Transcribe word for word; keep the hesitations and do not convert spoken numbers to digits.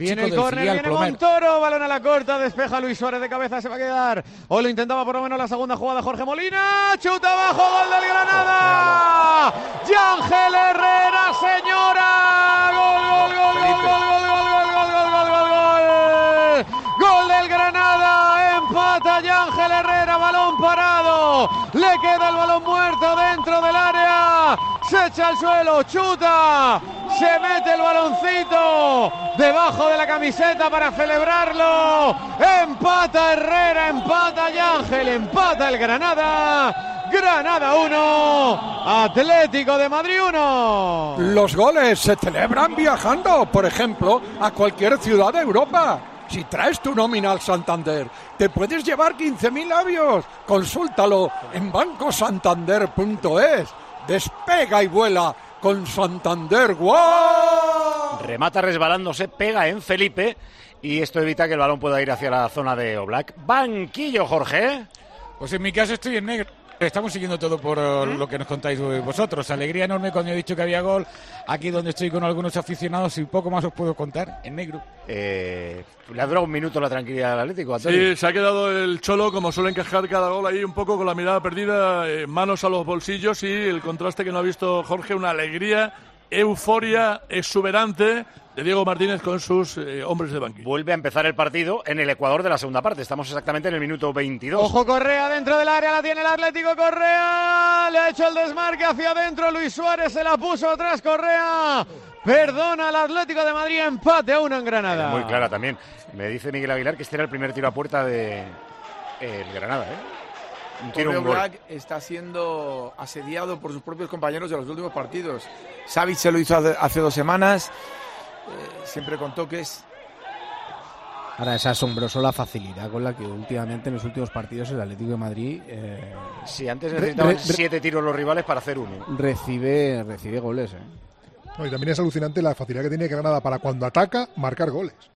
Viene el córner, viene Montoro, balón a la corta, despeja Luis Suárez de cabeza, se va a quedar. Hoy lo intentaba por lo menos la segunda jugada Jorge Molina, chuta abajo, gol del Granada. Yángel Herrera, señora. Gol, gol, gol, gol, gol, gol, gol, gol, gol, gol, gol, gol. Gol del Granada, empata Yángel Herrera, balón parado. Le queda el balón muerto dentro del área. Se echa al suelo, chuta. Se mete el baloncito debajo de la camiseta para celebrarlo. Empata Herrera, empata Yángel, empata el Granada. Granada uno, Atlético de Madrid uno. Los goles se celebran viajando, por ejemplo, a cualquier ciudad de Europa. Si traes tu nómina al Santander, te puedes llevar quince mil avios. Consúltalo en banco santander punto es. Despega y vuela con Santander. ¡Guau! Remata resbalándose, pega en Felipe y esto evita que el balón pueda ir hacia la zona de Oblak. Banquillo, Jorge. Pues en mi caso estoy en negro. Estamos siguiendo todo por uh, lo que nos contáis vosotros. Alegría enorme cuando he dicho que había gol. Aquí donde estoy con algunos aficionados y poco más os puedo contar, en negro. Eh, le ha durado un minuto la tranquilidad al Atlético, Antonio. Sí, se ha quedado el Cholo, como suele encajar cada gol ahí, un poco con la mirada perdida, eh, manos a los bolsillos y el contraste que no ha visto Jorge, una alegría, euforia exuberante de Diego Martínez con sus eh, hombres de banquillo. Vuelve a empezar el partido en el Ecuador de la segunda parte. Estamos exactamente en el minuto veintidós. Ojo, Correa dentro del área, la tiene el Atlético. Correa le ha hecho el desmarque hacia adentro. Luis Suárez se la puso atrás. Correa perdona al Atlético de Madrid. Empate a uno en Granada. Muy clara también. Me dice Miguel Aguilar que este era el primer tiro a puerta de eh, el Granada, ¿eh? Un tiro, un gol. Black está siendo asediado por sus propios compañeros de los últimos partidos. Savic se lo hizo hace, hace dos semanas. Eh, siempre con toques. Ahora es asombroso la facilidad con la que últimamente en los últimos partidos el Atlético de Madrid eh, sí, antes necesitaban re, re, siete tiros los rivales para hacer uno. Recibe, recibe goles, ¿eh? No, y también es alucinante la facilidad que tiene Granada para cuando ataca marcar goles.